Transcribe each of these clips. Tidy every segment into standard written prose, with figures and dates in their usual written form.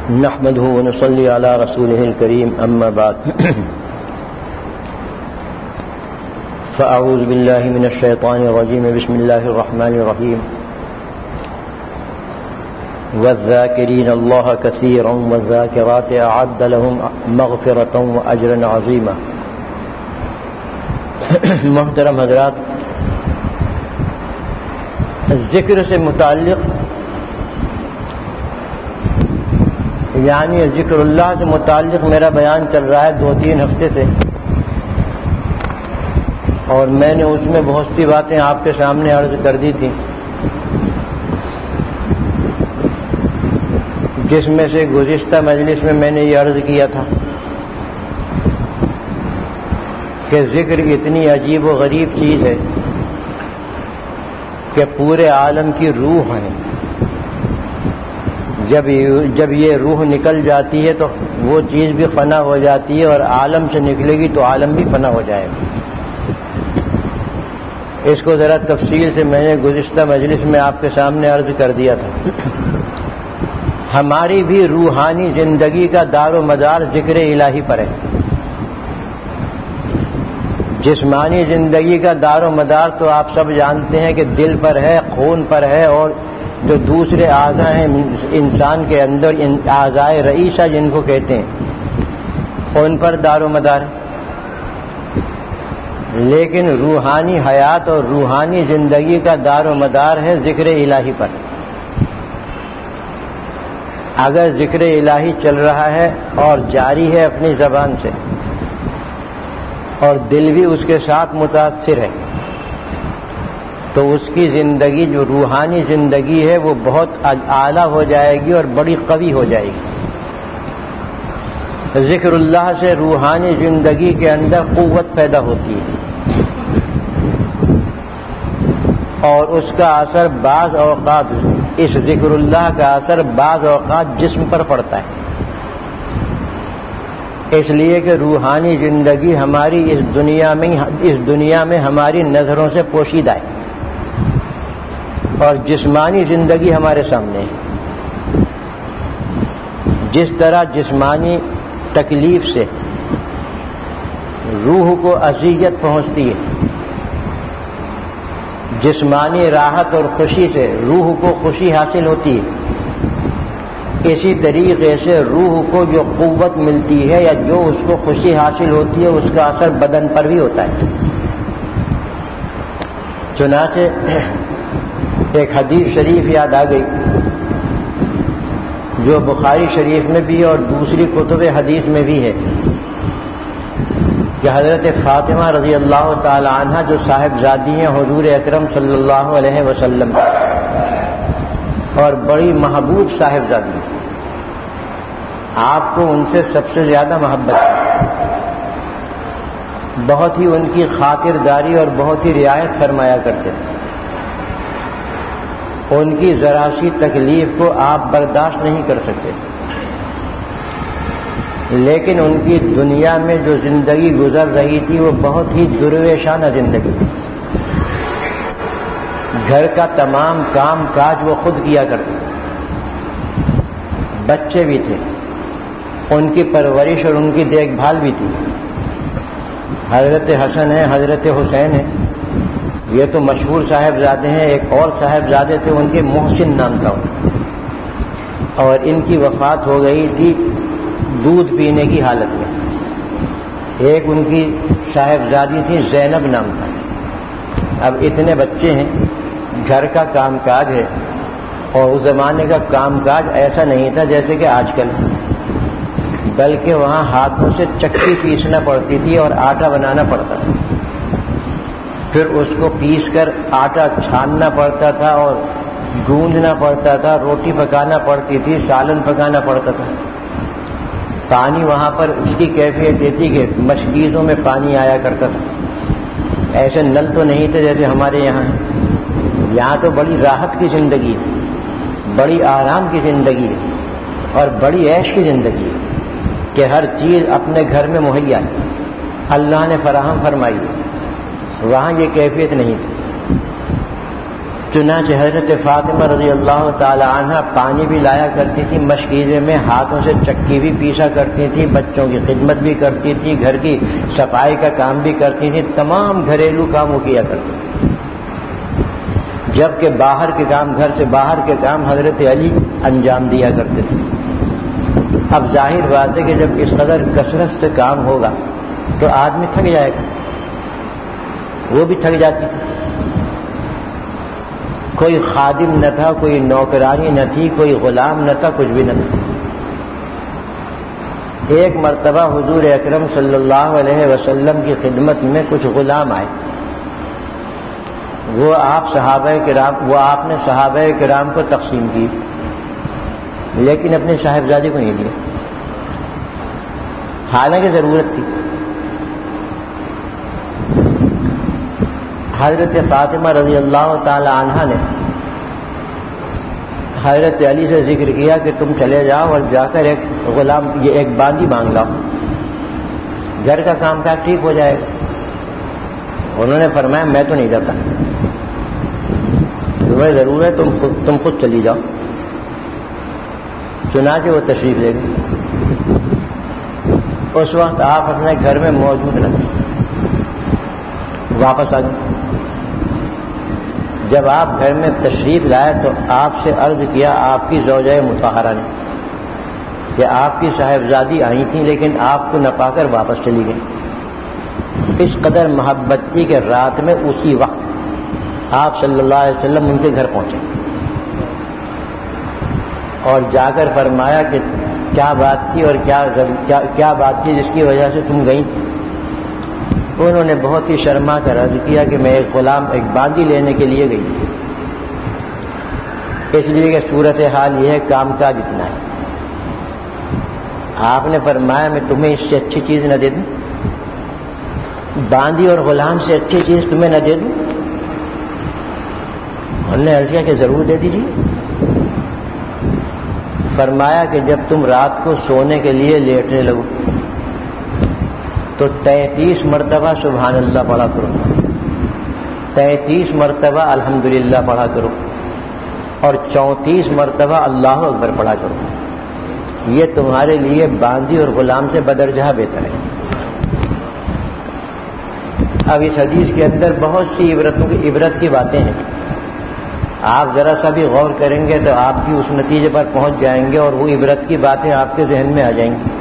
نحمده ونصلي على رسوله الكريم أما بعد فأعوذ بالله من الشيطان الرجيم بسم الله الرحمن الرحيم والذاكرين الله كثيرا والذاكرات أعد لهم مغفرة وأجرا عظيما. محترم حضرات، ذکر سے متعلق یعنی ذکر اللہ سے متعلق میرا بیان چل رہا ہے 2-3 ہفتے سے، اور میں نے اس میں بہت سی باتیں آپ کے سامنے عرض کر دی تھیں، جس میں سے گزشتہ مجلس میں میں نے یہ عرض کیا تھا کہ ذکر اتنی عجیب و غریب چیز ہے کہ پورے عالم کی روح ہے. جب یہ روح نکل جاتی ہے تو وہ چیز بھی فنا ہو جاتی ہے، اور عالم سے نکلے گی تو عالم بھی فنا ہو جائے گا. اس کو ذرا تفصیل سے میں نے گزشتہ مجلس میں آپ کے سامنے عرض کر دیا تھا. ہماری بھی روحانی زندگی کا دار و مدار ذکر الہی پر ہے. جسمانی زندگی کا دار و مدار تو آپ سب جانتے ہیں کہ دل پر ہے، خون پر ہے، اور جو دوسرے اعضاء ہیں انسان کے اندر، اعضاء رئیسہ جن کو کہتے ہیں، ان پر دار و مدار ہے. لیکن روحانی حیات اور روحانی زندگی کا دار و مدار ہے ذکر الہی پر. اگر ذکر الہی چل رہا ہے اور جاری ہے اپنی زبان سے، اور دل بھی اس کے ساتھ متاثر ہے، تو اس کی زندگی جو روحانی زندگی ہے وہ بہت اعلیٰ ہو جائے گی اور بڑی قوی ہو جائے گی. ذکر اللہ سے روحانی زندگی کے اندر قوت پیدا ہوتی ہے، اور اس کا اثر بعض اوقات، اس ذکر اللہ کا اثر بعض اوقات جسم پر پڑتا ہے. اس لیے کہ روحانی زندگی ہماری اس دنیا میں ہماری نظروں سے پوشیدہ ہے، اور جسمانی زندگی ہمارے سامنے ہے. جس طرح جسمانی تکلیف سے روح کو اذیت پہنچتی ہے، جسمانی راحت اور خوشی سے روح کو خوشی حاصل ہوتی ہے، اسی طریقے سے روح کو جو قوت ملتی ہے یا جو اس کو خوشی حاصل ہوتی ہے اس کا اثر بدن پر بھی ہوتا ہے. چنانچہ ایک حدیث شریف یاد آ گئی جو بخاری شریف میں بھی اور دوسری کتب حدیث میں بھی ہے، کہ حضرت فاطمہ رضی اللہ تعالی عنہ جو صاحبزادی ہیں حضور اکرم صلی اللہ علیہ وسلم، اور بڑی محبوب صاحبزادی، آپ کو ان سے سب سے زیادہ محبت ہے، بہت ہی ان کی خاطرداری اور بہت ہی رعایت فرمایا کرتے تھے. ان کی ذرا سی تکلیف کو آپ برداشت نہیں کر سکتے، لیکن ان کی دنیا میں جو زندگی گزر رہی تھی وہ بہت ہی درویشانہ زندگی تھی. گھر کا تمام کام کاج وہ خود کیا کرتے، بچے بھی تھے، ان کی پرورش اور ان کی دیکھ بھال بھی تھی. حضرت حسن ہیں، حضرت حسین ہیں، یہ تو مشہور صاحبزادے ہیں. ایک اور صاحبزادے تھے، ان کے محسن نام تھا، اور ان کی وفات ہو گئی تھی دودھ پینے کی حالت میں. ایک ان کی صاحبزادی تھی زینب نام تھا. اب اتنے بچے ہیں، گھر کا کام کاج ہے، اور اس زمانے کا کام کاج ایسا نہیں تھا جیسے کہ آج کل، بلکہ وہاں ہاتھوں سے چکی پیسنا پڑتی تھی اور آٹا بنانا پڑتا تھا. پھر اس کو پیس کر آٹا چھاننا پڑتا تھا اور گوندنا پڑتا تھا، روٹی پکانا پڑتی تھی، سالن پکانا پڑتا تھا. پانی وہاں پر اس کی کیفیت یہ تھی کہ مشکیزوں میں پانی آیا کرتا تھا. ایسے نل تو نہیں تھے جیسے ہمارے یہاں. یہاں تو بڑی راحت کی زندگی ہے، بڑی آرام کی زندگی ہے، اور بڑی عیش کی زندگی ہے کہ ہر چیز اپنے گھر میں مہیا ہے، اللہ نے فراہم فرمائی. وہاں یہ کیفیت نہیں تھی. چنانچہ حضرت فاطمہ رضی اللہ تعالی عنہ پانی بھی لایا کرتی تھی، مشکیزے میں ہاتھوں سے چکی بھی پیسا کرتی تھی، بچوں کی خدمت بھی کرتی تھی، گھر کی صفائی کا کام بھی کرتی تھی، تمام گھریلو کام وہ کیا کرتی تھی، جبکہ باہر کے کام، گھر سے باہر کے کام حضرت علی انجام دیا کرتے تھے۔ اب ظاہر بات ہے کہ جب اس قدر کثرت سے کام ہوگا تو آدمی تھک جائے گا، وہ بھی تھک جاتی تھی۔ کوئی خادم نہ تھا، کوئی نوکرانی نہ تھی، کوئی غلام نہ تھا، کچھ بھی نہ تھا۔ ایک مرتبہ حضور اکرم صلی اللہ علیہ وسلم کی خدمت میں کچھ غلام آئے، وہ آپ نے صحابہ کرام کو تقسیم کی، لیکن اپنے صاحبزادے کو نہیں دیا، حالانکہ ضرورت تھی۔ حضرت فاطمہ رضی اللہ تعالی عنہا نے حضرت علی سے ذکر کیا کہ تم چلے جاؤ اور جا کر ایک باندی مانگ لاؤ، گھر کا کام کاج ٹھیک ہو جائے گا۔ انہوں نے فرمایا میں تو نہیں جاتا، تمہیں ضرور ہے، تم خود چلی جاؤ۔ چنانچہ وہ تشریف لے گئی۔ اس وقت آپ اپنے گھر میں موجود نہ تھے، واپس آ گئے۔ جب آپ گھر میں تشریف لائے تو آپ سے عرض کیا آپ کی زوجہ مطہرہ نے کہ آپ کی صاحبزادی آئی تھیں لیکن آپ کو نہ پا کر واپس چلی گئی۔ اس قدر محبت تھی کہ رات میں اسی وقت آپ صلی اللہ علیہ وسلم ان کے گھر پہنچے اور جا کر فرمایا کہ کیا بات تھی اور کیا بات تھی جس کی وجہ سے تم گئی تھی؟ انہوں نے بہت ہی شرما کر عرض کیا کہ میں ایک باندی لینے کے لیے گئی تھی، اس لیے کہ صورتحال یہ ہے کام کاج اتنا ہے۔ آپ نے فرمایا میں تمہیں اس سے اچھی چیز نہ دے دوں؟ باندی اور غلام سے اچھی چیز تمہیں نہ دے دوں؟ انہوں نے عرض کیا کہ ضرور دے دیجیے۔ فرمایا کہ جب تم رات کو سونے کے لیے لیٹنے لگو تو 33 مرتبہ سبحان اللہ پڑھا کرو، 33 مرتبہ الحمدللہ پڑھا کرو اور 34 مرتبہ اللہ اکبر پڑھا کرو، یہ تمہارے لیے باندی اور غلام سے بدرجہ بہتر ہے۔ اب اس حدیث کے اندر بہت سی عبرت کی باتیں ہیں، آپ ذرا سا بھی غور کریں گے تو آپ بھی اس نتیجے پر پہنچ جائیں گے اور وہ عبرت کی باتیں آپ کے ذہن میں آ جائیں گی۔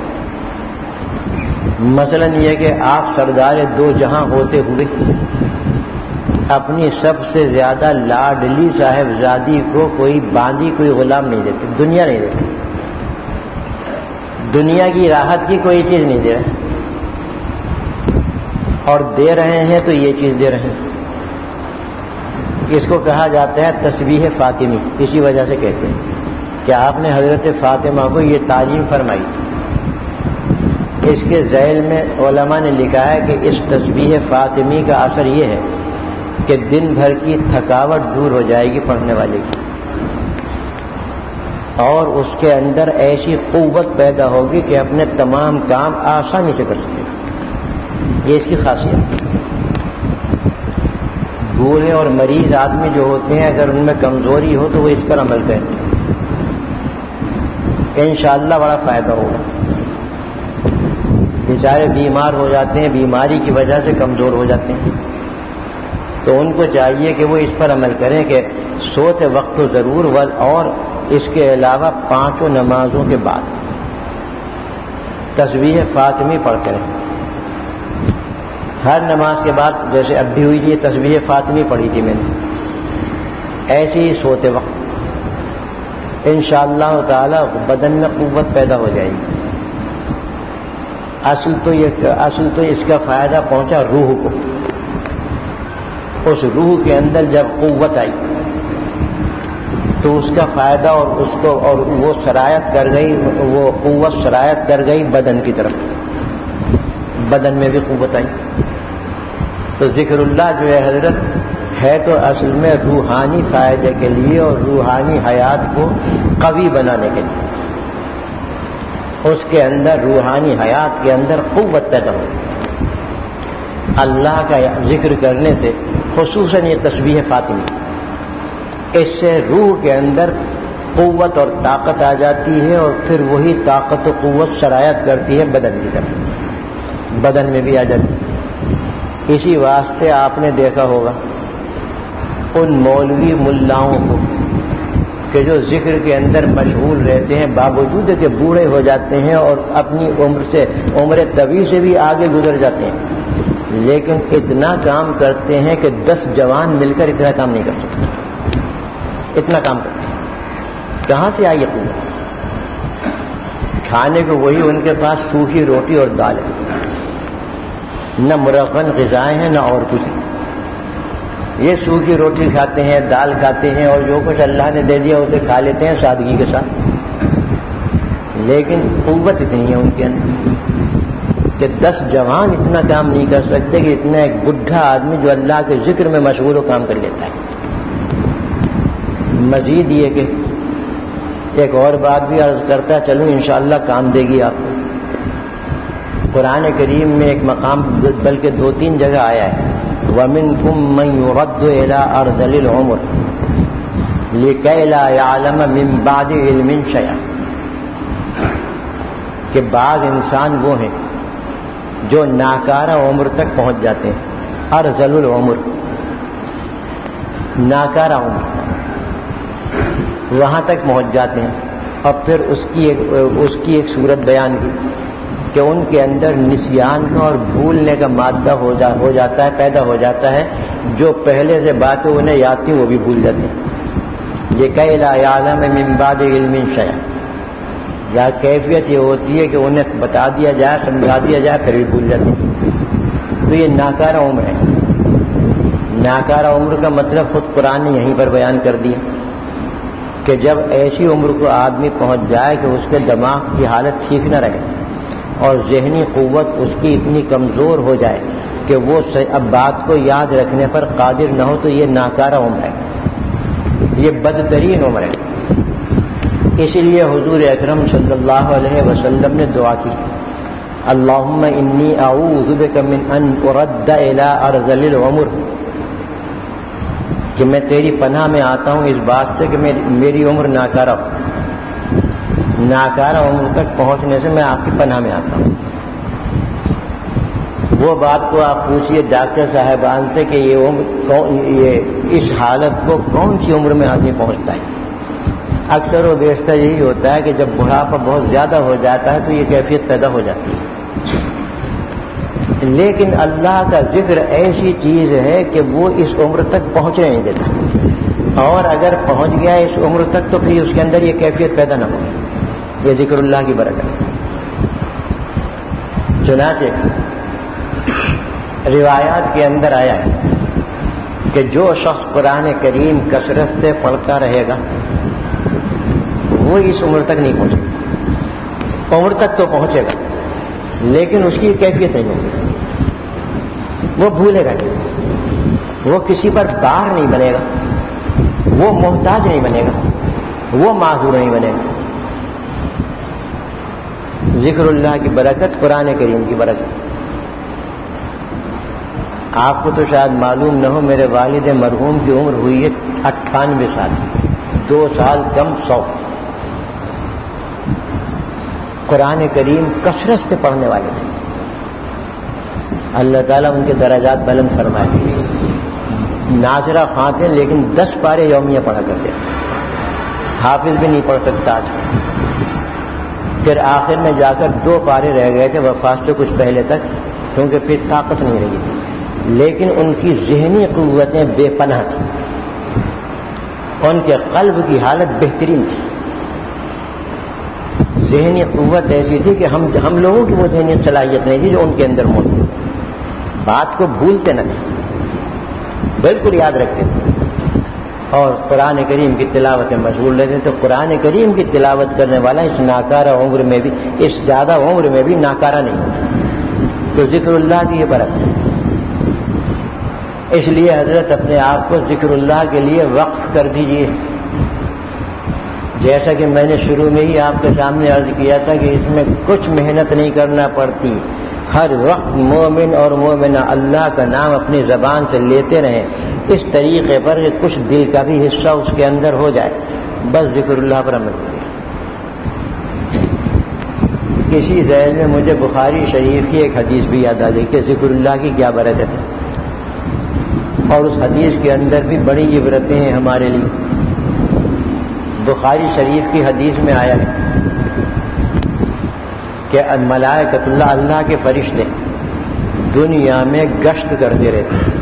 مثلا یہ کہ آپ سردار دو جہاں ہوتے ہوئے اپنی سب سے زیادہ لاڈلی صاحبزادی کو کوئی باندی کوئی غلام نہیں دیتے، دنیا نہیں دیتے، دنیا کی راحت کی کوئی چیز نہیں دے رہے، اور دے رہے ہیں تو یہ چیز دے رہے ہیں۔ اس کو کہا جاتا ہے تسبیح فاطمی، اسی وجہ سے کہتے ہیں کہ آپ نے حضرت فاطمہ کو یہ تعلیم فرمائی تھی۔ اس کے ذیل میں علماء نے لکھا ہے کہ اس تسبیح فاطمی کا اثر یہ ہے کہ دن بھر کی تھکاوٹ دور ہو جائے گی پڑھنے والے کی، اور اس کے اندر ایسی قوت پیدا ہوگی کہ اپنے تمام کام آسانی سے کر سکے۔ یہ اس کی خاصیت ہے۔ بوڑھے اور مریض آدمی جو ہوتے ہیں اگر ان میں کمزوری ہو تو وہ اس پر عمل کریں، انشاءاللہ بڑا فائدہ ہوگا۔ بیچارے بیمار ہو جاتے ہیں، بیماری کی وجہ سے کمزور ہو جاتے ہیں، تو ان کو چاہیے کہ وہ اس پر عمل کریں کہ سوتے وقت تو ضرور، اور اس کے علاوہ 5 نمازوں کے بعد تسبیح فاطمی پڑھ کریں۔ ہر نماز کے بعد، جیسے اب بھی ہوئی تھی تسبیح فاطمی پڑھی تھی میں نے، ایسے ہی سوتے وقت انشاءاللہ تعالی بدن میں قوت پیدا ہو جائے گی۔ اصل تو اس کا فائدہ پہنچا روح کو، اس روح کے اندر جب قوت آئی تو اس کا فائدہ اور وہ سرایت کر گئی، وہ قوت سرایت کر گئی بدن کی طرف، بدن میں بھی قوت آئی۔ تو ذکر اللہ جو ہے حضرت ہے تو اصل میں روحانی فائدے کے لیے اور روحانی حیات کو قوی بنانے کے لیے، اس کے اندر روحانی حیات کے اندر قوت پیدا ہو۔ اللہ کا ذکر کرنے سے خصوصاً یہ تسبیح فاطمی اس سے روح کے اندر قوت اور طاقت آ جاتی ہے اور پھر وہی طاقت و قوت سرایت کرتی ہے بدن کی طرف، بدن میں بھی آ جاتی ہے۔ اسی واسطے آپ نے دیکھا ہوگا ان مولوی ملاؤں کو کہ جو ذکر کے اندر مشغول رہتے ہیں، باوجود کہ بوڑھے ہو جاتے ہیں اور اپنی عمر طویل سے بھی آگے گزر جاتے ہیں، لیکن اتنا کام کرتے ہیں کہ 10 جوان مل کر اتنا کام نہیں کر سکتے، اتنا کام کرتے ہیں۔ کہاں سے آئی قوت؟ کھانے کو وہی ان کے پاس سوکھی روٹی اور دال ہے، نہ مرغن غذائیں ہیں نہ اور کچھ۔ یہ سوکھی روٹی کھاتے ہیں، دال کھاتے ہیں اور جو کچھ اللہ نے دے دیا اسے کھا لیتے ہیں سادگی کے ساتھ، لیکن قوت اتنی ہے ان کے اندر کہ 10 جوان اتنا کام نہیں کر سکتے کہ اتنا ایک بڈھا آدمی جو اللہ کے ذکر میں مشغول ہو کام کر لیتا ہے۔ مزید یہ کہ ایک اور بات بھی عرض کرتا ہے، چلوں انشاءاللہ کام دے گی آپ کو۔ قرآن کریم میں ایک مقام بلکہ 2-3 جگہ آیا ہے، وَمِنْكُمْ مَنْ يُرَدُّ إِلَىٰ أَرْذَلِ الْعُمُرِ لِكَيْ لَا يَعْلَمَ مِنْ بَعْدِ عِلْمٍ شَيْئًا، کہ بعض انسان وہ ہیں جو ناکارہ عمر تک پہنچ جاتے ہیں، ارذل العمر، ناکارہ عمر وہاں تک پہنچ جاتے ہیں، اور پھر اس کی ایک صورت بیان کی کہ ان کے اندر نسیان کا اور بھولنے کا مادہ ہو جاتا ہے، پیدا ہو جاتا ہے، جو پہلے سے باتیں انہیں یاد تھی وہ بھی بھول جاتے ہیں۔ یہ کہ لا یعلم من بعد علم شیئا، یا کیفیت یہ ہوتی ہے کہ انہیں بتا دیا جائے، سمجھا دیا جائے، پھر بھی بھول جاتے ہیں۔ تو یہ ناکارہ عمر ہے۔ ناکارہ عمر کا مطلب خود قرآن نے یہیں پر بیان کر دیا کہ جب ایسی عمر کو آدمی پہنچ جائے کہ اس کے دماغ کی حالت ٹھیک نہ رہے اور ذہنی قوت اس کی اتنی کمزور ہو جائے کہ وہ اب بات کو یاد رکھنے پر قادر نہ ہو، تو یہ ناکارہ عمر ہے، یہ بدترین عمر ہے۔ اسی لیے حضور اکرم صلی اللہ علیہ وسلم نے دعا کی، اللہم انی اعوذ بک من ان ارد الی ارذل العمر، کہ میں تیری پناہ میں آتا ہوں اس بات سے کہ میری عمر ناکارہ ہو، ناکارہ عمر تک پہنچنے سے میں آپ کی پناہ میں آتا ہوں۔ وہ بات کو آپ پوچھئے ڈاکٹر صاحبان سے کہ یہ اس حالت کو کون سی عمر میں آدمی پہنچتا ہے؟ اکثر و بیشتر یہی ہوتا ہے کہ جب بڑھاپا بہت زیادہ ہو جاتا ہے تو یہ کیفیت پیدا ہو جاتی ہے۔ لیکن اللہ کا ذکر ایسی چیز ہے کہ وہ اس عمر تک پہنچنے نہیں دیتا، اور اگر پہنچ گیا اس عمر تک تو پھر اس کے اندر یہ کیفیت پیدا نہ ہو۔ یہ ذکر اللہ کی برکت۔ چنانچہ روایات کے اندر آیا ہے کہ جو شخص قرآن کریم کثرت سے پڑھتا رہے گا وہ اس عمر تک نہیں پہنچے گا۔ عمر تک تو پہنچے گا لیکن اس کی کیفیت نہیں ہوگی، وہ بھولے گا نہیں، وہ کسی پر بار نہیں بنے گا، وہ محتاج نہیں بنے گا، وہ معذور نہیں بنے گا۔ ذکر اللہ کی برکت، قرآن کریم کی برکت۔ آپ کو تو شاید معلوم نہ ہو، میرے والد مرحوم کی عمر ہوئی ہے 98 سال، 2 سال کم 100۔ قرآن کریم کثرت سے پڑھنے والے تھے، اللہ تعالیٰ ان کے درجات بلند فرمائے۔ ناظرہ خاں تھے لیکن 10 پارے یومیہ پڑھا کرتے، حافظ بھی نہیں پڑھ سکتا آج۔ پھر آخر میں جا کر 2 پارے رہ گئے تھے وفات سے کچھ پہلے تک، کیونکہ پھر طاقت نہیں رہی تھی، لیکن ان کی ذہنی قوتیں بے پناہ تھیں، ان کے قلب کی حالت بہترین تھی۔ ذہنی قوت ایسی تھی کہ ہم لوگوں کی وہ ذہنی صلاحیت نہیں تھی جو ان کے اندر موجود، بات کو بھولتے نہ تھے، بالکل یاد رکھتے تھے، اور قرآن کریم کی تلاوت میں مشغول رہتے۔ تو قرآن کریم کی تلاوت کرنے والا اس ناکارہ عمر میں بھی، اس زیادہ عمر میں بھی ناکارہ نہیں ہوتا۔ تو ذکر اللہ کی یہ برکت ہے۔ اس لیے حضرت اپنے آپ کو ذکر اللہ کے لیے وقف کر دیجئے، جیسا کہ میں نے شروع میں ہی آپ کے سامنے عرض کیا تھا کہ اس میں کچھ محنت نہیں کرنا پڑتی، ہر وقت مومن اور مومنہ اللہ کا نام اپنی زبان سے لیتے رہیں، اس طریقے پر کہ کچھ دل کا بھی حصہ اس کے اندر ہو جائے، بس ذکر اللہ پر عمل کیا۔ اسی ذیل میں مجھے بخاری شریف کی ایک حدیث بھی یاد آ گئی کہ ذکر اللہ کی کیا برکت ہے، اور اس حدیث کے اندر بھی بڑی عبرتیں ہیں ہمارے لیے۔ بخاری شریف کی حدیث میں آیا ہے کہ ملائکۃ اللہ، اللہ کے فرشتے دنیا میں گشت کرتے رہتے ہیں،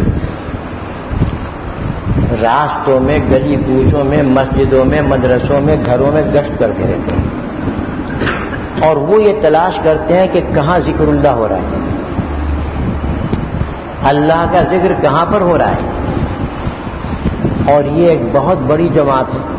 راستوں میں، گلی کوچوں میں، مسجدوں میں، مدرسوں میں، گھروں میں گشت کرتے رہتے ہیں، اور وہ یہ تلاش کرتے ہیں کہ کہاں ذکر اللہ ہو رہا ہے، اللہ کا ذکر کہاں پر ہو رہا ہے۔ اور یہ ایک بہت بڑی جماعت ہے،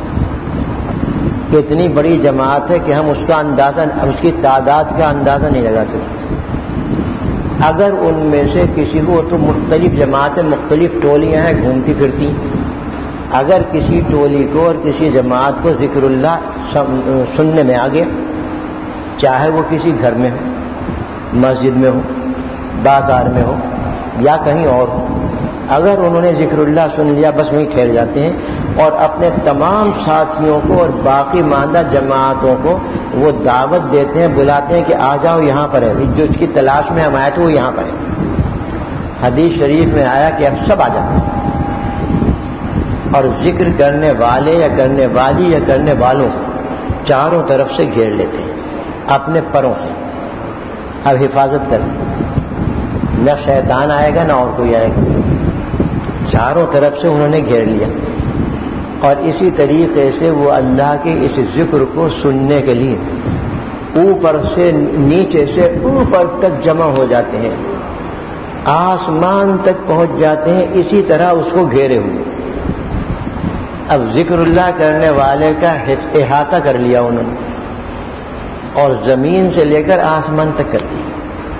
اتنی بڑی جماعت ہے کہ ہم اس کا اندازہ، اس کی تعداد کا اندازہ نہیں لگا سکتے۔ اگر ان میں سے کسی کو، تو مختلف جماعتیں، مختلف ٹولیاں ہیں گھومتی پھرتی، اگر کسی ٹولی کو اور کسی جماعت کو ذکر اللہ سننے میں آگے، چاہے وہ کسی گھر میں ہو، مسجد میں ہو، بازار میں ہو یا کہیں اور ہو، اگر انہوں نے ذکر اللہ سن لیا بس وہیں ٹھہر جاتے ہیں، اور اپنے تمام ساتھیوں کو اور باقی ماندہ جماعتوں کو وہ دعوت دیتے ہیں، بلاتے ہیں کہ آ جاؤ یہاں پر ہے، جو اس کی تلاش میں ہم آئے تھے وہ یہاں پر ہے۔ حدیث شریف میں آیا کہ اب سب آ جاتے ہیں، اور ذکر کرنے والے یا کرنے والی یا کرنے والوں کو چاروں طرف سے گھیر لیتے ہیں اپنے پروں سے۔ اب حفاظت کریں، نہ شیطان آئے گا نہ اور کوئی آئے گا، چاروں طرف سے انہوں نے گھیر لیا، اور اسی طریقے سے وہ اللہ کے اس ذکر کو سننے کے لیے اوپر سے نیچے سے اوپر تک جمع ہو جاتے ہیں، آسمان تک پہنچ جاتے ہیں، اسی طرح اس کو گھیرے ہوئے۔ اب ذکر اللہ کرنے والے کا احاطہ کر لیا انہوں نے، اور زمین سے لے کر آسمان تک کر دیا۔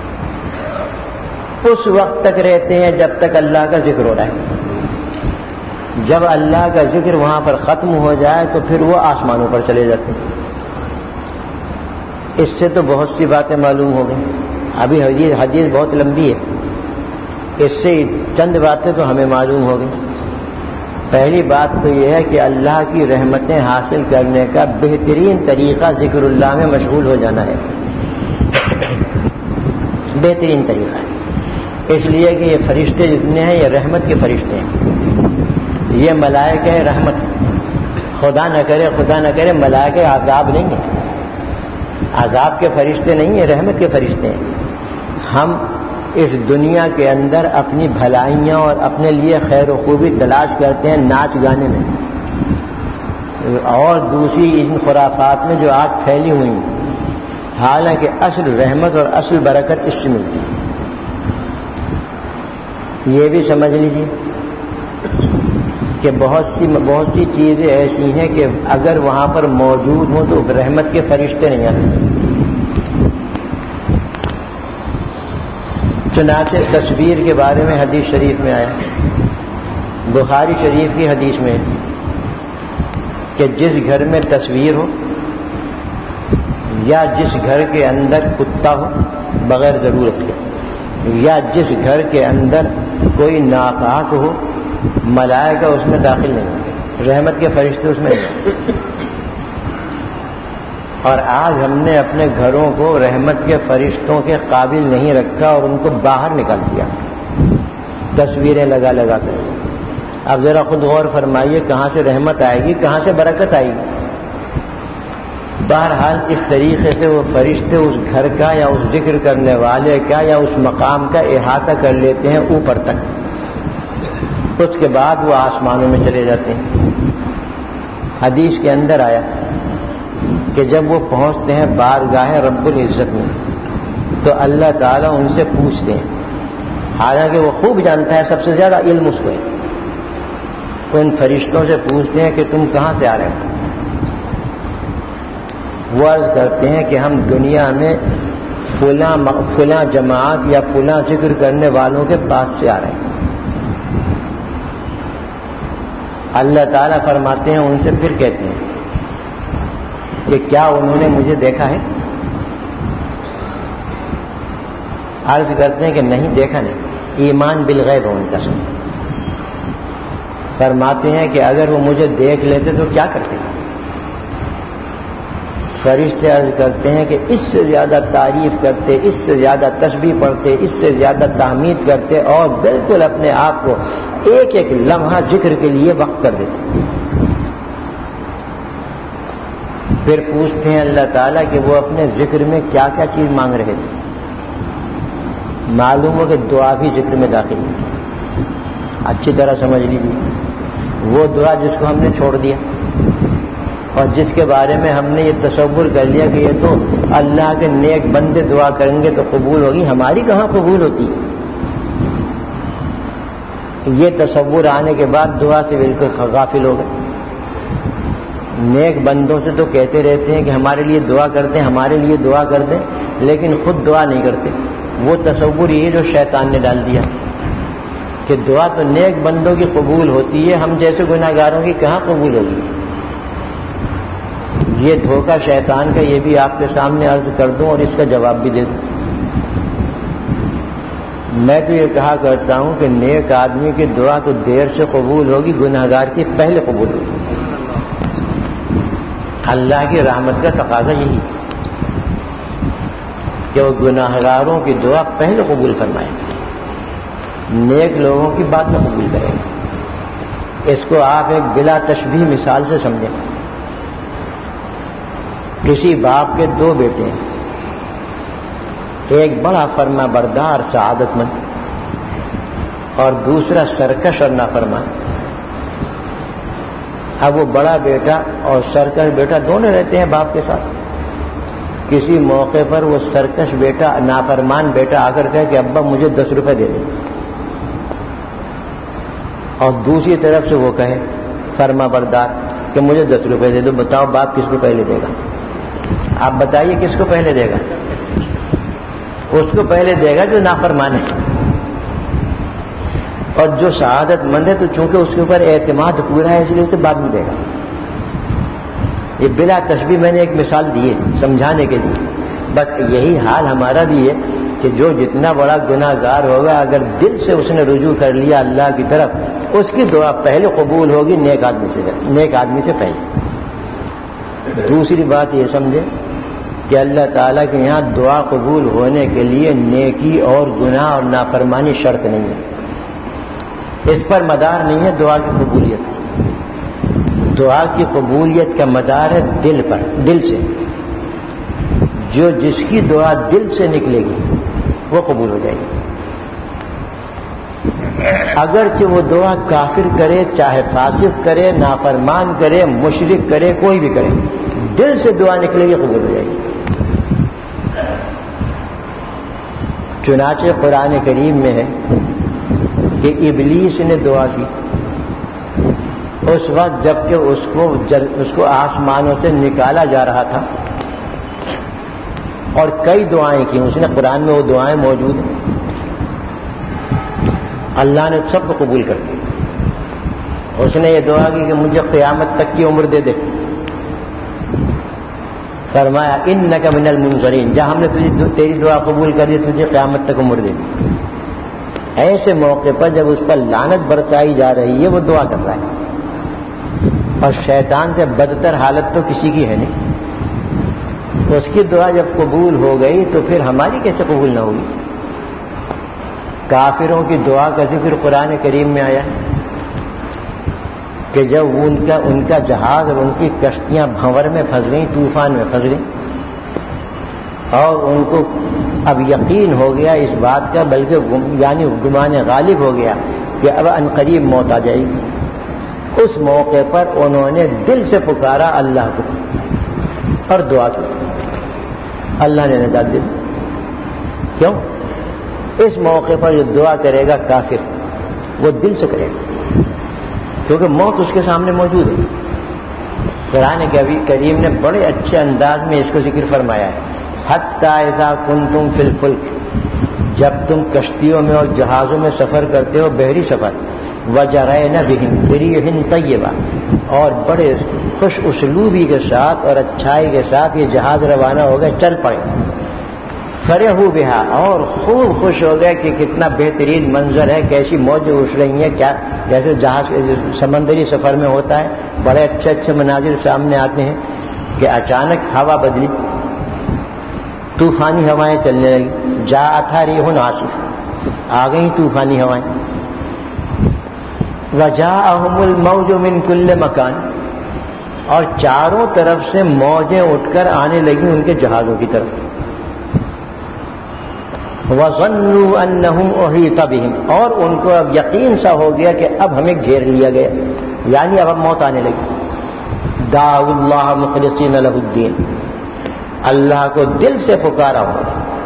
اس وقت تک رہتے ہیں جب تک اللہ کا ذکر ہو رہا ہے، جب اللہ کا ذکر وہاں پر ختم ہو جائے تو پھر وہ آسمانوں پر چلے جاتے ہیں۔ اس سے تو بہت سی باتیں معلوم ہو گئی، ابھی حدیث بہت لمبی ہے، اس سے چند باتیں تو ہمیں معلوم ہو گئی۔ پہلی بات تو یہ ہے کہ اللہ کی رحمتیں حاصل کرنے کا بہترین طریقہ ذکر اللہ میں مشغول ہو جانا ہے، بہترین طریقہ ہے، اس لیے کہ یہ فرشتے جتنے ہیں یہ رحمت کے فرشتے ہیں، یہ ملائکہ رحمت، خدا نہ کرے ملائکہ عذاب نہیں ہیں، عذاب کے فرشتے نہیں ہیں، رحمت کے فرشتے ہیں۔ ہم اس دنیا کے اندر اپنی بھلائیاں اور اپنے لیے خیر و خوبی تلاش کرتے ہیں ناچ گانے میں اور دوسری ان خرافات میں جو آج پھیلی ہوئی ہیں، حالانکہ اصل رحمت اور اصل برکت اس سے ملتی ہے۔ یہ بھی سمجھ لیجیے کہ بہت سی چیزیں ایسی ہیں کہ اگر وہاں پر موجود ہوں تو رحمت کے فرشتے نہیں آتے۔ چنانچہ تصویر کے بارے میں حدیث شریف میں آیا، بخاری شریف کی حدیث میں، کہ جس گھر میں تصویر ہو یا جس گھر کے اندر کتا ہو بغیر ضرورت کے، یا جس گھر کے اندر کوئی ناپاک ہو، ملائکہ اس میں داخل نہیں ہوتے، رحمت کے فرشتے اس میں نہیں ہوتے۔ اور آج ہم نے اپنے گھروں کو رحمت کے فرشتوں کے قابل نہیں رکھا اور ان کو باہر نکال دیا تصویریں لگا لگا کر۔ اب ذرا خود غور فرمائیے، کہاں سے رحمت آئے گی، کہاں سے برکت آئے گی؟ بہرحال اس طریقے سے وہ فرشتے اس گھر کا یا اس ذکر کرنے والے کا یا اس مقام کا احاطہ کر لیتے ہیں اوپر تک، اس کے بعد وہ آسمانوں میں چلے جاتے ہیں۔ حدیث کے اندر آیا کہ جب وہ پہنچتے ہیں بارگاہ رب العزت میں تو اللہ تعالیٰ ان سے پوچھتے ہیں، حالانکہ وہ خوب جانتا ہے، سب سے زیادہ علم اس کو ہے، ان فرشتوں سے پوچھتے ہیں کہ تم کہاں سے آ رہے ہو؟ وہ عرض کرتے ہیں کہ ہم دنیا میں فلاں جماعت یا فلاں ذکر کرنے والوں کے پاس سے آ رہے ہیں۔ اللہ تعالیٰ فرماتے ہیں ان سے، پھر کہتے ہیں کہ کیا انہوں نے مجھے دیکھا ہے؟ عرض کرتے ہیں کہ نہیں، دیکھا نہیں، ایمان بالغیب ہو ان کا سب، فرماتے ہیں کہ اگر وہ مجھے دیکھ لیتے تو کیا کرتے؟ فرشتے عرض کرتے ہیں کہ اس سے زیادہ تعریف کرتے، اس سے زیادہ تسبیح پڑھتے، اس سے زیادہ تحمید کرتے اور بالکل اپنے آپ کو ایک ایک لمحہ ذکر کے لیے وقف کر دیتے۔ پھر پوچھتے ہیں اللہ تعالیٰ کہ وہ اپنے ذکر میں کیا کیا چیز مانگ رہے تھے؟ معلوم ہو کہ دعا بھی ذکر میں داخل ہے۔ اچھی طرح سمجھ لیجیے، وہ دعا جس کو ہم نے چھوڑ دیا اور جس کے بارے میں ہم نے یہ تصور کر لیا کہ یہ تو اللہ کے نیک بندے دعا کریں گے تو قبول ہوگی، ہماری کہاں قبول ہوتی ہے؟ یہ تصور آنے کے بعد دعا سے بالکل غافل ہو گئے۔ نیک بندوں سے تو کہتے رہتے ہیں کہ ہمارے لیے دعا کرتے ہیں، ہمارے لیے دعا کرتے ہیں، لیکن خود دعا نہیں کرتے۔ وہ تصور یہ جو شیطان نے ڈال دیا کہ دعا تو نیک بندوں کی قبول ہوتی ہے، ہم جیسے گناہگاروں کی کہاں قبول ہوگی؟ یہ دھوکہ شیطان کا، یہ بھی آپ کے سامنے عرض کر دوں اور اس کا جواب بھی دے دوں۔ میں تو یہ کہا کرتا ہوں کہ نیک آدمی کی دعا تو دیر سے قبول ہوگی، گناہگار کی پہلے قبول ہوگی۔ اللہ کی رحمت کا تقاضا یہی کہ وہ گناہگاروں کی دعا پہلے قبول فرمائیں، نیک لوگوں کی بات میں قبول کریں۔ اس کو آپ ایک بلا تشبیہ مثال سے سمجھیں۔ کسی باپ کے دو بیٹے ہیں، ایک بڑا فرما بردار سعادت مند اور دوسرا سرکش اور نافرمان۔ اب وہ بڑا بیٹا اور سرکش بیٹا دونوں رہتے ہیں باپ کے ساتھ۔ کسی موقع پر وہ سرکش بیٹا، نافرمان بیٹا آ کر کہے کہ ابا مجھے 10 روپے دے دیں، اور دوسری طرف سے وہ کہے فرما بردار کہ مجھے 10 روپے دے دو۔ بتاؤ باپ کس کو پہلے دے گا؟ آپ بتائیے کس کو پہلے دے گا؟ اس کو پہلے دے گا جو نافرمان ہے، اور جو سعادت مند ہے تو چونکہ اس کے اوپر اعتماد پورا ہے اس لیے اسے بعد میں دے گا۔ یہ بلا تشبیہ میں نے ایک مثال دی ہے سمجھانے کے لیے۔ بس یہی حال ہمارا بھی ہے کہ جو جتنا بڑا گناہ گار ہوگا اگر دل سے اس نے رجوع کر لیا اللہ کی طرف، اس کی دعا پہلے قبول ہوگی نیک آدمی سے پہلے۔ دوسری بات یہ سمجھے کہ اللہ تعالیٰ کے یہاں دعا قبول ہونے کے لیے نیکی اور گناہ اور نافرمانی شرط نہیں ہے، اس پر مدار نہیں ہے دعا کی قبولیت۔ دعا کی قبولیت کا مدار ہے دل پر، دل سے۔ جو جس کی دعا دل سے نکلے گی وہ قبول ہو جائے گی، اگرچہ وہ دعا کافر کرے، چاہے فاسق کرے، نافرمان کرے، مشرک کرے، کوئی بھی کرے، دل سے دعا نکلے گی قبول ہو جائے گی۔ چنانچہ قرآن کریم میں ہے کہ ابلیس نے دعا کی اس وقت جبکہ اس کو آسمانوں سے نکالا جا رہا تھا، اور کئی دعائیں کی اس نے، قرآن میں وہ دعائیں موجود ہیں۔ اللہ نے سب کو قبول کر دیا۔ اس نے یہ دعا کی کہ مجھے قیامت تک کی عمر دے دے۔ فرمایا انک من المنظرین، جہاں ہم نے تیری دعا قبول کر دی تجھے قیامت تک عمر دے دی۔ ایسے موقع پر جب اس پر لعنت برسائی جا رہی ہے وہ دعا کر رہا ہے، اور شیطان سے بدتر حالت تو کسی کی ہے نہیں۔ اس کی دعا جب قبول ہو گئی تو پھر ہماری کیسے قبول نہ ہوگی؟ کافروں کی دعا کا ذکر قرآن کریم میں آیا کہ جب ان کا جہاز اور ان کی کشتیاں بھنور میں پھنس گئیں، طوفان میں پھنس گئیں، اور ان کو اب یقین ہو گیا اس بات کا، بلکہ یعنی گمان غالب ہو گیا کہ اب عنقریب موت آ جائے گی، اس موقع پر انہوں نے دل سے پکارا اللہ کو اور دعا کی، اللہ نے نجات دے دی۔ کیوں؟ اس موقع پر جو دعا کرے گا کافر وہ دل سے کرے گا، کیونکہ موت اس کے سامنے موجود ہے۔ قرآن کریم نے بڑے اچھے انداز میں اس کو ذکر فرمایا ہے، حتی اذا کنتم فی الفلک، جب تم کشتیوں میں اور جہازوں میں سفر کرتے ہو، بحری سفر، وجرین بہم بريح طیبہ، اور بڑے خوش اسلوبی کے ساتھ اور اچھائی کے ساتھ یہ جہاز روانہ ہو گئے، چل پڑے، فرحوا بها، اور خوب خوش ہو گئے کہ کتنا بہترین منظر ہے، کیسی موجیں اٹھ رہی ہیں، کیا جیسے جہاز سمندری سفر میں ہوتا ہے بڑے اچھے اچھے مناظر سامنے آتے ہیں، کہ اچانک ہوا بدلی، طوفانی ہوائیں چلنے لگی، جاءت ریح عاصف، آ گئی طوفانی ہوائیں، وجاءہم الموج من کل مکان، اور چاروں طرف سے موجیں اٹھ کر آنے لگی ان کے جہازوں کی طرف، وَظَنُّوا أَنَّهُمْ أُحِيطَ بِهِمْ، اور ان کو اب یقین سا ہو گیا کہ اب ہمیں گھیر لیا گیا، یعنی اب موت آنے لگی۔ دعوا اللہ مخلصین لہ الدین، اللہ کو دل سے پکارا ہو،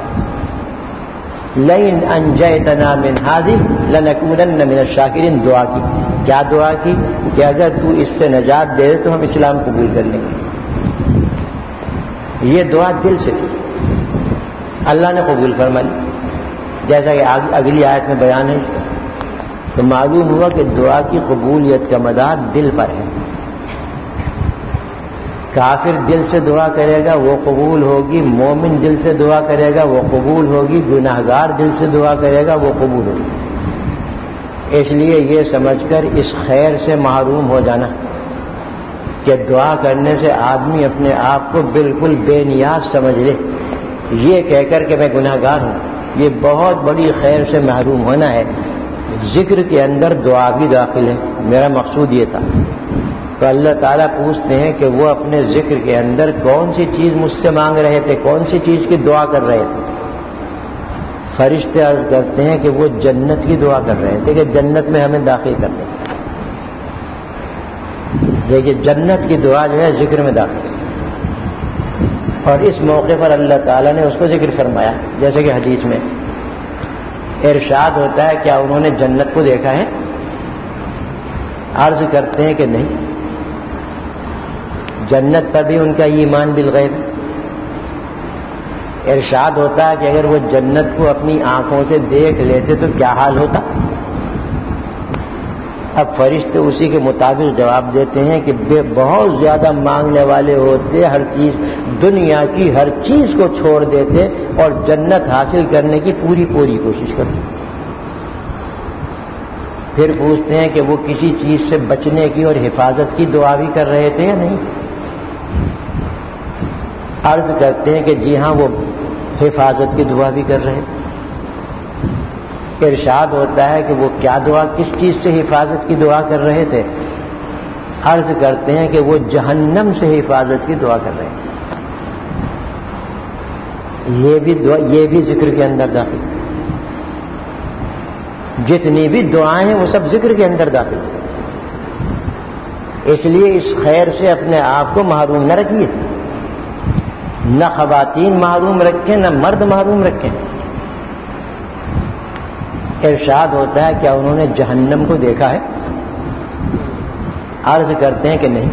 لئن انجیتنا من هذه لنکونن من الشاکرین، دعا کی، کیا دعا کی کہ اگر تو اس سے نجات دے تو ہم اسلام قبول کر لیں گے، یہ دعا دل سے کی، اللہ نے قبول فرما لی، جیسا کہ اگلی آیت میں بیان ہے، تو معلوم ہوا کہ دعا کی قبولیت کا مدار دل پر ہے۔ کافر دل سے دعا کرے گا وہ قبول ہوگی، مومن دل سے دعا کرے گا وہ قبول ہوگی، گناہگار دل سے دعا کرے گا وہ قبول ہوگی۔ اس لیے یہ سمجھ کر اس خیر سے محروم ہو جانا کہ دعا کرنے سے آدمی اپنے آپ کو بالکل بے نیاز سمجھ لے، یہ کہہ کر کہ میں گناہگار ہوں، یہ بہت بڑی خیر سے محروم ہونا ہے۔ ذکر کے اندر دعا بھی داخل ہے، میرا مقصود یہ تھا۔ تو اللہ تعالیٰ پوچھتے ہیں کہ وہ اپنے ذکر کے اندر کون سی چیز مجھ سے مانگ رہے تھے، کون سی چیز کی دعا کر رہے تھے؟ فرشتے عرض کرتے ہیں کہ وہ جنت کی دعا کر رہے تھے کہ جنت میں ہمیں داخل کر دیں۔ دیکھیے جنت کی دعا جو ہے ذکر میں داخل ہے، اور اس موقع پر اللہ تعالیٰ نے اس کو ذکر فرمایا، جیسے کہ حدیث میں ارشاد ہوتا ہے کیا انہوں نے جنت کو دیکھا ہے؟ عرض کرتے ہیں کہ نہیں، جنت پر بھی ان کا ایمان بالغیب ہے۔ ارشاد ہوتا ہے کہ اگر وہ جنت کو اپنی آنکھوں سے دیکھ لیتے تو کیا حال ہوتا؟ اب فرشتے اسی کے مطابق جواب دیتے ہیں کہ بہت زیادہ مانگنے والے ہوتے، ہر چیز دنیا کی ہر چیز کو چھوڑ دیتے اور جنت حاصل کرنے کی پوری کوشش کرتے۔ پھر پوچھتے ہیں کہ وہ کسی چیز سے بچنے کی اور حفاظت کی دعا بھی کر رہے تھے یا نہیں؟ عرض کرتے ہیں کہ جی ہاں، وہ حفاظت کی دعا بھی کر رہے تھے۔ ارشاد ہوتا ہے کہ وہ کیا دعا، کس چیز سے حفاظت کی دعا کر رہے تھے؟ عرض کرتے ہیں کہ وہ جہنم سے حفاظت کی دعا کر رہے ہیں۔ یہ بھی ذکر کے اندر داخل ہے، جتنی بھی دعائیں ہیں وہ سب ذکر کے اندر داخل ہے۔ اس لیے اس خیر سے اپنے آپ کو محروم نہ رکھیے، نہ خواتین محروم رکھیں نہ مرد محروم رکھیں۔ ارشاد ہوتا ہے کیا انہوں نے جہنم کو دیکھا ہے؟ عرض کرتے ہیں کہ نہیں،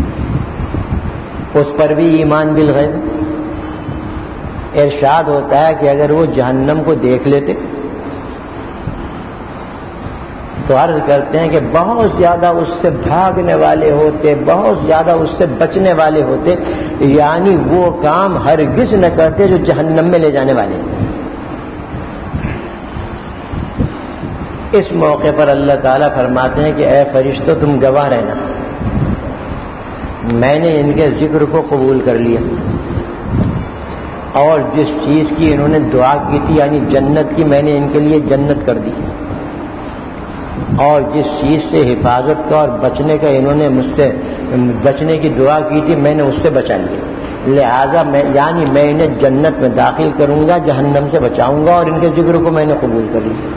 اس پر بھی ایمان بالغیب۔ ارشاد ہوتا ہے کہ اگر وہ جہنم کو دیکھ لیتے تو عرض کرتے ہیں کہ بہت زیادہ اس سے بھاگنے والے ہوتے، بہت زیادہ اس سے بچنے والے ہوتے، یعنی وہ کام ہرگز نہ کرتے جو جہنم میں لے جانے والے ہیں۔ اس موقع پر اللہ تعالیٰ فرماتے ہیں کہ اے فرشتوں تم گواہ رہنا، میں نے ان کے ذکر کو قبول کر لیا، اور جس چیز کی انہوں نے دعا کی تھی یعنی جنت کی، میں نے ان کے لیے جنت کر دی، اور جس چیز سے حفاظت کا اور بچنے کا انہوں نے مجھ سے بچنے کی دعا کی تھی میں نے اس سے بچا لیا، لہذا میں انہیں جنت میں داخل کروں گا، جہنم سے بچاؤں گا، اور ان کے ذکر کو میں نے قبول کر لیا۔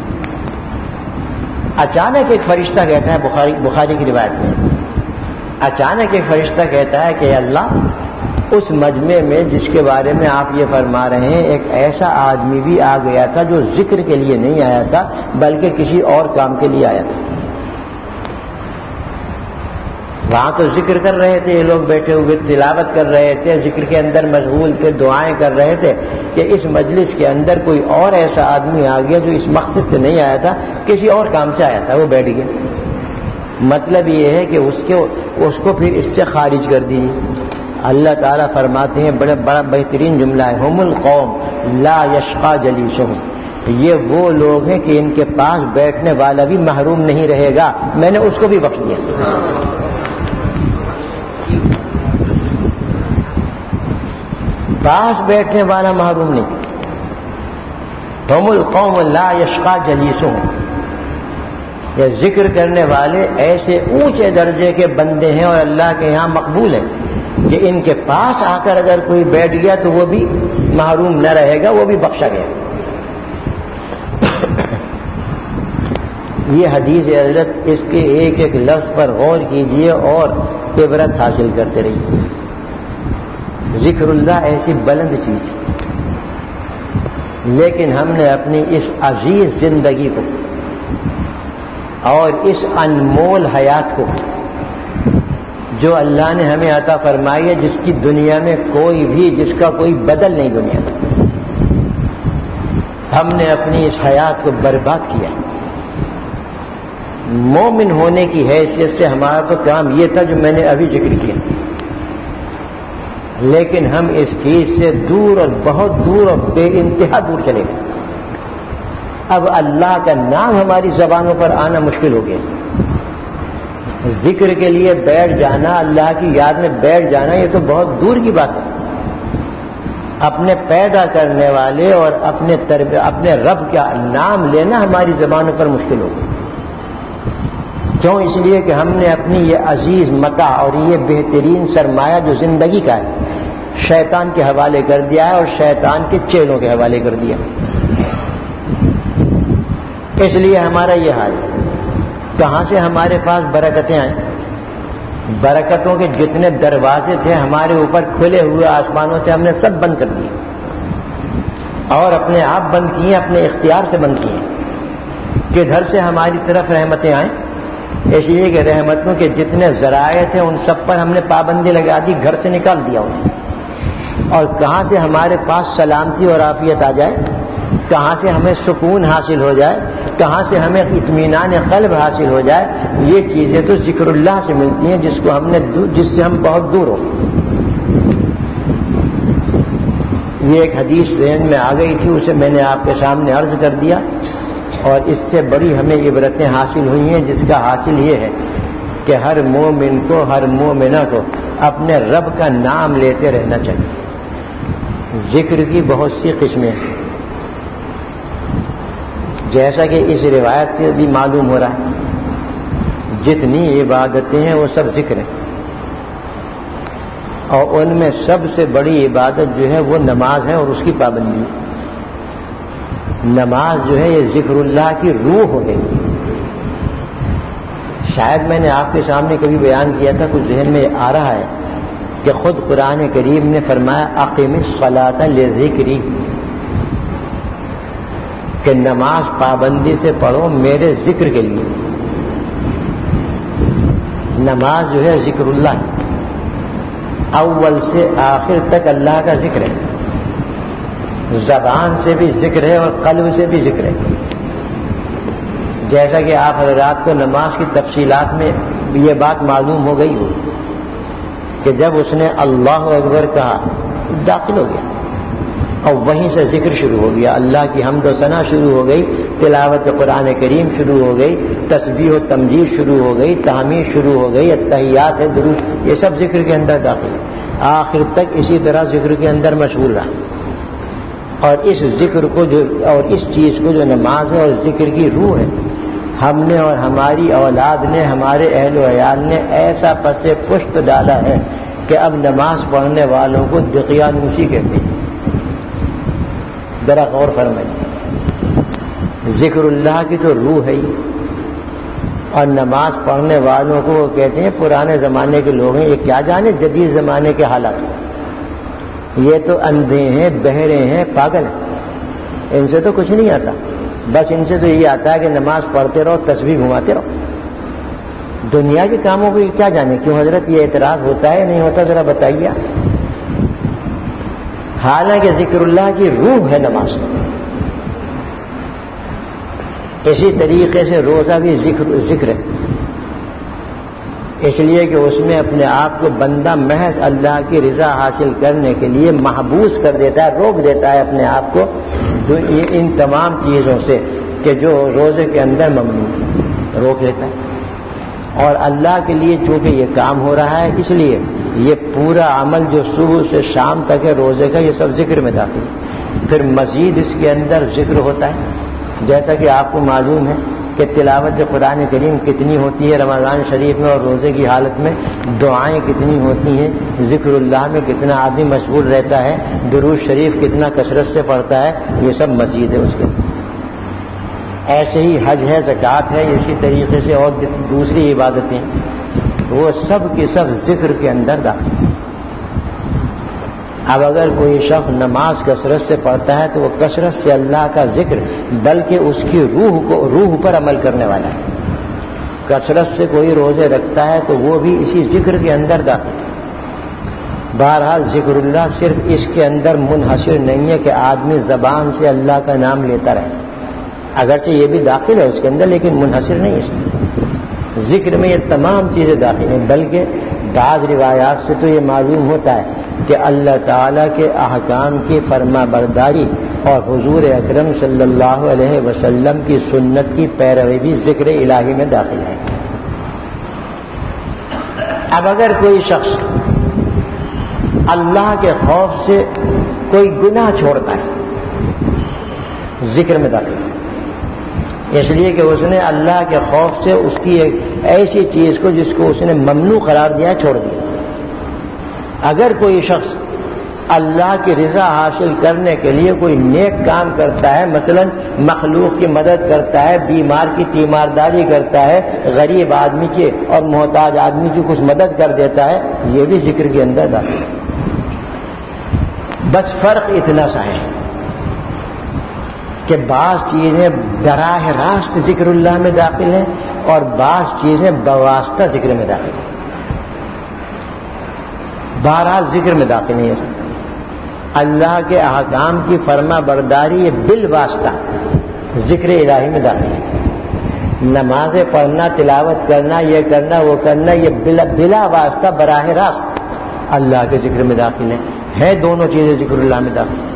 اچانک ایک فرشتہ کہتا ہے، بخاری کی روایت میں اچانک ایک فرشتہ کہتا ہے کہ اللہ، اس مجمع میں جس کے بارے میں آپ یہ فرما رہے ہیں ایک ایسا آدمی بھی آ گیا تھا جو ذکر کے لیے نہیں آیا تھا بلکہ کسی اور کام کے لیے آیا تھا۔ وہاں تو ذکر کر رہے تھے، یہ لوگ بیٹھے ہوئے تلاوت کر رہے تھے، ذکر کے اندر مشغول تھے، دعائیں کر رہے تھے، کہ اس مجلس کے اندر کوئی اور ایسا آدمی آ گیا جو اس مقصد سے نہیں آیا تھا، کسی اور کام سے آیا تھا، وہ بیٹھ گیا۔ مطلب یہ ہے کہ اس کو پھر اس سے خارج کر دیجیے۔ اللہ تعالیٰ فرماتے ہیں، بڑا بہترین جملہ ہے، ہم القوم لا یشقى جلیسہم، یہ وہ لوگ ہیں کہ ان کے پاس بیٹھنے والا بھی محروم نہیں رہے گا، میں نے اس کو بھی بخش دیا۔ پاس بیٹھنے والا محروم نہیں۔ ہم القوم لا یشقى جلیسہم، یہ ذکر کرنے والے ایسے اونچے درجے کے بندے ہیں اور اللہ کے یہاں مقبول ہے کہ ان کے پاس آ کر اگر کوئی بیٹھ گیا تو وہ بھی محروم نہ رہے گا، وہ بھی بخشا گیا۔ یہ حدیث حضرت، اس کے ایک ایک لفظ پر غور کیجئے اور عبرت حاصل کرتے رہیے۔ ذکر اللہ ایسی بلند چیز ہے، لیکن ہم نے اپنی اس عزیز زندگی کو اور اس انمول حیات کو جو اللہ نے ہمیں عطا فرمائی ہے، جس کی دنیا میں کوئی بھی، جس کا کوئی بدل نہیں دنیا میں، ہم نے اپنی اس حیات کو برباد کیا۔ مومن ہونے کی حیثیت سے ہمارا تو کام یہ تھا جو میں نے ابھی ذکر کیا، لیکن ہم اس چیز سے دور اور بہت دور اور بے انتہا دور چلے گئے۔ اب اللہ کا نام ہماری زبانوں پر آنا مشکل ہو گیا۔ ذکر کے لیے بیٹھ جانا، اللہ کی یاد میں بیٹھ جانا، یہ تو بہت دور کی بات ہے۔ اپنے پیدا کرنے والے اور اپنے رب کا نام لینا ہماری زبانوں پر مشکل ہو گیا۔ کیوں؟ اس لیے کہ ہم نے اپنی یہ عزیز متاع اور یہ بہترین سرمایہ جو زندگی کا ہے، شیطان کے حوالے کر دیا ہے اور شیطان کے چیلوں کے حوالے کر دیا۔ اس لیے ہمارا یہ حال ہے۔ کہاں سے ہمارے پاس برکتیں آئیں؟ برکتوں کے جتنے دروازے تھے ہمارے اوپر کھلے ہوئے آسمانوں سے ہم نے سب بند کر دیے، اور اپنے آپ بند کیے، اپنے اختیار سے بند کیے۔ کدھر سے ہماری طرف رحمتیں آئیں؟ اس لیے کہ رحمتوں کے جتنے ذرائع تھے ان سب پر ہم نے پابندی لگا دی، گھر سے نکال دیا انہیں۔ اور کہاں سے ہمارے پاس سلامتی اور عافیت آ جائے، کہاں سے ہمیں سکون حاصل ہو جائے، کہاں سے ہمیں اطمینان قلب حاصل ہو جائے، یہ چیزیں تو ذکر اللہ سے ملتی ہیں، جس سے ہم بہت دور ہو۔ یہ ایک حدیث ذہن میں آ گئی تھی، اسے میں نے آپ کے سامنے عرض کر دیا، اور اس سے بڑی ہمیں عبرتیں حاصل ہوئی ہیں، جس کا حاصل یہ ہے کہ ہر مومن کو، ہر مومنہ کو اپنے رب کا نام لیتے رہنا چاہیے۔ ذکر کی بہت سی قسمیں ہیں، جیسا کہ اس روایت سے بھی معلوم ہو رہا ہے، جتنی عبادتیں ہیں وہ سب ذکر ہیں، اور ان میں سب سے بڑی عبادت جو ہے وہ نماز ہے اور اس کی پابندی۔ نماز جو ہے یہ ذکر اللہ کی روح ہے۔ شاید میں نے آپ کے سامنے کبھی بیان کیا تھا، کچھ ذہن میں آ رہا ہے کہ خود قرآن کریم نے فرمایا اقیم الصلاۃ لذکری، کہ نماز پابندی سے پڑھو میرے ذکر کے لیے۔ نماز جو ہے ذکر اللہ، اول سے آخر تک اللہ کا ذکر ہے، زبان سے بھی ذکر ہے اور قلب سے بھی ذکر ہے۔ جیسا کہ آپ حضرات کو نماز کی تفصیلات میں یہ بات معلوم ہو گئی ہو کہ جب اس نے اللہ اکبر کہا داخل ہو گیا، اور وہیں سے ذکر شروع ہو گیا، اللہ کی حمد و ثنا شروع ہو گئی، تلاوت قرآن کریم شروع ہو گئی، تسبیح و تمجید شروع ہو گئی، تحمید شروع ہو گئی، التحیات ہے، درود، یہ سب ذکر کے اندر داخل ہے۔ آخر تک اسی طرح ذکر کے اندر مشغول رہا، اور اس ذکر کو اور اس چیز کو جو نماز ہے اور ذکر کی روح ہے، ہم نے اور ہماری اولاد نے، ہمارے اہل و عیال نے ایسا پس پشت ڈالا ہے کہ اب نماز پڑھنے والوں کو دقیانوسی کہتے ہیں۔ ذرا غور فرمائیے، ذکر اللہ کی تو روح ہے ہی، اور نماز پڑھنے والوں کو وہ کہتے ہیں پرانے زمانے کے لوگ ہیں، یہ کیا جانے جدید زمانے کے حالات، یہ تو اندھے ہیں، بہرے ہیں، پاگل ہیں، ان سے تو کچھ نہیں آتا، بس ان سے تو یہ آتا ہے کہ نماز پڑھتے رہو، تسبیح گھماتے رہو، دنیا کے کاموں کو کیا جانے۔ کیوں حضرت یہ اعتراض ہوتا ہے نہیں ہوتا، ذرا بتائیے۔ حالانکہ ذکر اللہ کی روح ہے نماز۔ اسی طریقے سے روزہ بھی ذکر ہے، اس لیے کہ اس میں اپنے آپ کو بندہ محض اللہ کی رضا حاصل کرنے کے لیے محبوس کر دیتا ہے، روک دیتا ہے اپنے آپ کو ان تمام چیزوں سے کہ جو روزے کے اندر ممنوع، روک لیتا ہے۔ اور اللہ کے لیے چونکہ یہ کام ہو رہا ہے، اس لیے یہ پورا عمل جو صبح سے شام تک ہے روزے کا، یہ سب ذکر میں داخل ہے۔ پھر مزید اس کے اندر ذکر ہوتا ہے، جیسا کہ آپ کو معلوم ہے کہ تلاوت قرآن کریم کتنی ہوتی ہے رمضان شریف میں، اور روزے کی حالت میں دعائیں کتنی ہوتی ہیں، ذکر اللہ میں کتنا آدمی مشغول رہتا ہے، درود شریف کتنا کثرت سے پڑھتا ہے، یہ سب مزید ہے اس کے۔ ایسے ہی حج ہے، زکوٰۃ ہے، اسی طریقے سے اور دوسری عبادتیں، وہ سب کے سب ذکر کے اندر داخل۔ اب اگر کوئی شخص نماز کثرت سے پڑھتا ہے تو وہ کثرت سے اللہ کا ذکر، بلکہ اس کی روح پر عمل کرنے والا ہے۔ کثرت سے کوئی روزے رکھتا ہے تو وہ بھی اسی ذکر کے اندر داخل۔ بہرحال ذکر اللہ صرف اس کے اندر منحصر نہیں ہے کہ آدمی زبان سے اللہ کا نام لیتا رہے، اگرچہ یہ بھی داخل ہے اس کے اندر، لیکن منحصر نہیں اس میں۔ ذکر میں یہ تمام چیزیں داخل ہیں، بلکہ بعض روایات سے تو یہ معلوم ہوتا ہے کہ اللہ تعالیٰ کے احکام کی فرما برداری اور حضور اکرم صلی اللہ علیہ وسلم کی سنت کی پیروی بھی ذکر الہی میں داخل ہے۔ اب اگر کوئی شخص اللہ کے خوف سے کوئی گناہ چھوڑتا ہے، ذکر میں داخل ہے، اس لیے کہ اس نے اللہ کے خوف سے اس کی ایک ایسی چیز کو جس کو اس نے ممنوع قرار دیا چھوڑ دیا۔ اگر کوئی شخص اللہ کی رضا حاصل کرنے کے لیے کوئی نیک کام کرتا ہے، مثلا مخلوق کی مدد کرتا ہے، بیمار کی تیمارداری کرتا ہے، غریب آدمی کی اور محتاج آدمی کی کچھ مدد کر دیتا ہے، یہ بھی ذکر کے اندر داخل ہے۔ بس فرق اتنا سا ہے کہ بعض چیزیں براہ راست ذکر اللہ میں داخل ہیں اور بعض چیزیں بواسطہ ذکر میں داخل ہیں۔ بہرحال ذکر میں داخل نہیں ہے سب۔ اللہ کے احکام کی فرما برداری یہ بالواسطہ ذکر الہی میں داخل ہے۔ نمازیں پڑھنا، تلاوت کرنا، یہ کرنا وہ کرنا، یہ بلا واسطہ براہ راست اللہ کے ذکر میں داخل ہے دونوں چیزیں ذکر اللہ میں داخل ہیں۔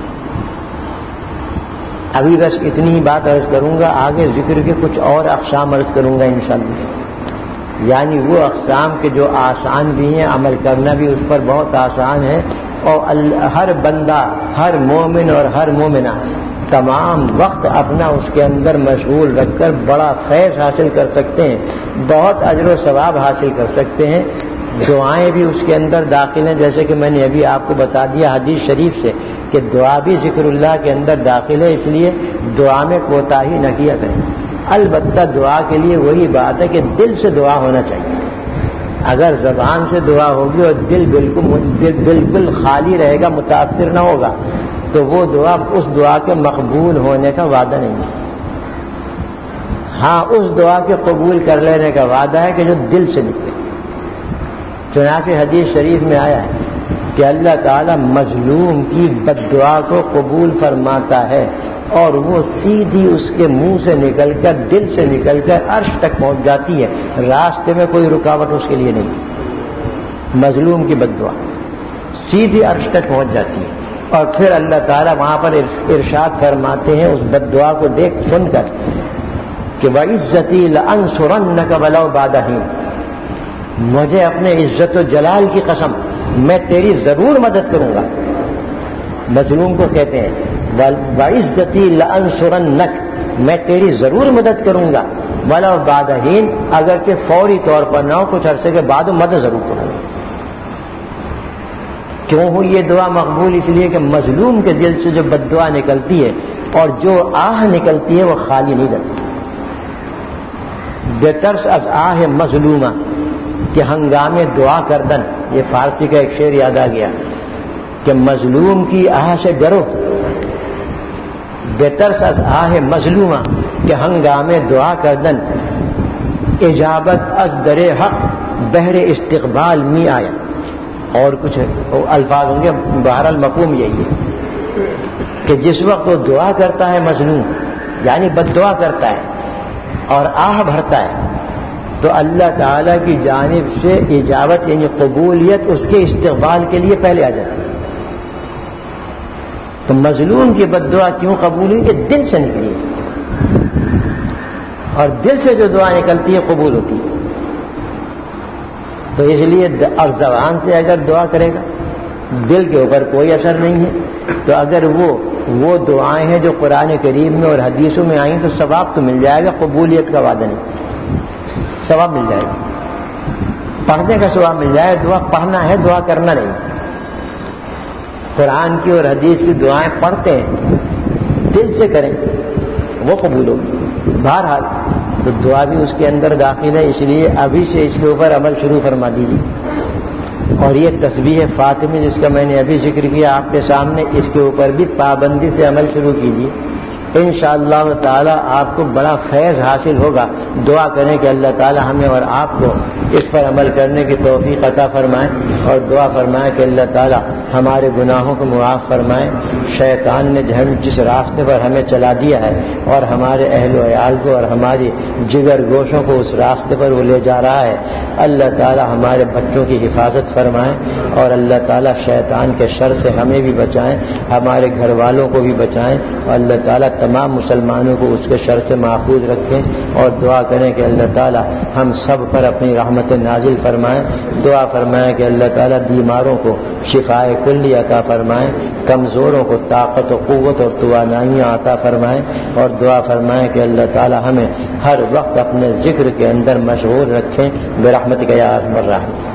ابھی بس اتنی ہی بات عرض کروں گا، آگے ذکر کے کچھ اور اقسام عرض کروں گا انشاءاللہ، یعنی وہ اقسام کے جو آسان بھی ہیں، عمل کرنا بھی اس پر بہت آسان ہے، اور ہر بندہ، ہر مومن اور ہر مومنہ تمام وقت اپنا اس کے اندر مشغول رکھ کر بڑا فیض حاصل کر سکتے ہیں، بہت اجر و ثواب حاصل کر سکتے ہیں۔ دعائیں بھی اس کے اندر داخل ہیں، جیسے کہ میں نے ابھی آپ کو بتا دیا حدیث شریف سے کہ دعا بھی ذکر اللہ کے اندر داخل ہے، اس لیے دعا میں کوتاہی نہ کیا کریں۔ البتہ دعا کے لیے وہی بات ہے کہ دل سے دعا ہونا چاہیے۔ اگر زبان سے دعا ہوگی اور دل بالکل خالی رہے گا، متاثر نہ ہوگا، تو وہ دعا اس دعا کے مقبول ہونے کا وعدہ نہیں ہے۔ ہاں، اس دعا کے قبول کر لینے کا وعدہ ہے کہ جو دل سے نکلے۔ چنانچہ حدیث شریف میں آیا ہے کہ اللہ تعالیٰ مظلوم کی بد دعا کو قبول فرماتا ہے اور وہ سیدھی اس کے منہ سے نکل کر، دل سے نکل کر عرش تک پہنچ جاتی ہے، راستے میں کوئی رکاوٹ اس کے لیے نہیں۔ مظلوم کی بد دعا سیدھی عرش تک پہنچ جاتی ہے، اور پھر اللہ تعالیٰ وہاں پر ارشاد فرماتے ہیں اس بد دعا کو دیکھ سن کر کہ وَعِزَّتِي لَأَنصُرَنَّكَ وَلَوْ بَعْدَ حِينٍ، مجھے اپنے عزت و جلال کی قسم میں تیری ضرور مدد کروں گا۔ مظلوم کو کہتے ہیں وَعِزَّتِي لَأَنصُرَنَّكَ، میں تیری ضرور مدد کروں گا، وَلَوْ بَعْدَ حِينٍ، اگرچہ فوری طور پر نہ ہو، کچھ عرصے کے بعد مدد ضرور کروں گا۔ کیوں ہوئی یہ دعا مقبول؟ اس لیے کہ مظلوم کے دل سے جو بد دعا نکلتی ہے اور جو آہ نکلتی ہے وہ خالی نہیں جاتی۔ بے ترس از آہ مظلومہ کہ ہنگامے دعا کردن، یہ فارسی کا ایک شعر یاد آ گیا کہ مظلوم کی آہ سے ڈرو، بے ترس از آہ مظلومہ کہ ہنگامے دعا کردن، اجابت از در حق بہر استقبال می آیا۔ اور کچھ الفاظ ہوں گے، بہرحال مفہوم یہی ہے کہ جس وقت وہ دعا کرتا ہے مظلوم، یعنی بد دعا کرتا ہے اور آہ بھرتا ہے، تو اللہ تعالیٰ کی جانب سے اجابت یعنی قبولیت اس کے استقبال کے لیے پہلے آ جاتی ہے. تو مظلوم کی بد دعا کیوں قبول ہوئی؟ کہ دل سے نکلی اور دل سے جو دعا نکلتی ہے قبول ہوتی ہے. تو اس لیے اب زبان سے اگر دعا کرے گا دل کے اوپر کوئی اثر نہیں ہے. تو اگر وہ دعائیں ہیں جو قرآن کریم میں اور حدیثوں میں آئیں تو ثواب تو مل جائے گا، قبولیت کا وعدہ نہیں، ثواب مل جائے گا، پڑھنے کا ثواب مل جائے گا. دعا پڑھنا ہے، دعا کرنا نہیں. قرآن کی اور حدیث کی دعائیں پڑھتے ہیں، دل سے کریں وہ قبول ہوگی. بہرحال تو دعا بھی اس کے اندر داخل ہے، اس لیے ابھی سے اس کے اوپر عمل شروع فرما دیجیے. اور یہ تسبیح فاطمی جس کا میں نے ابھی ذکر کیا آپ کے سامنے، اس کے اوپر بھی پابندی سے عمل شروع کیجیے. انشاءاللہ تعالی آپ کو بڑا فیض حاصل ہوگا. دعا کریں کہ اللہ تعالی ہمیں اور آپ کو اس پر عمل کرنے کی توفیق عطا فرمائے، اور دعا فرمائے کہ اللہ تعالی ہمارے گناہوں کو معاف فرمائے. شیطان نے جس راستے پر ہمیں چلا دیا ہے اور ہمارے اہل و عیال کو اور ہماری جگر گوشوں کو اس راستے پر وہ لے جا رہا ہے، اللہ تعالی ہمارے بچوں کی حفاظت فرمائے، اور اللہ تعالی شیطان کے شر سے ہمیں بھی بچائیں، ہمارے گھر والوں کو بھی بچائیں، اور اللہ تعالی تمام مسلمانوں کو اس کے شر سے محفوظ رکھیں. اور دعا کریں کہ اللہ تعالی ہم سب پر اپنی رحمت نازل فرمائیں. دعا فرمائیں کہ اللہ تعالی بیماروں کو شفائے کلی عطا فرمائیں، کمزوروں کو طاقت و قوت اور توانائیاں عطا فرمائیں. اور دعا فرمائیں کہ اللہ تعالی ہمیں ہر وقت اپنے ذکر کے اندر مشغول رکھیں برحمتک یا ارحم الراحمین.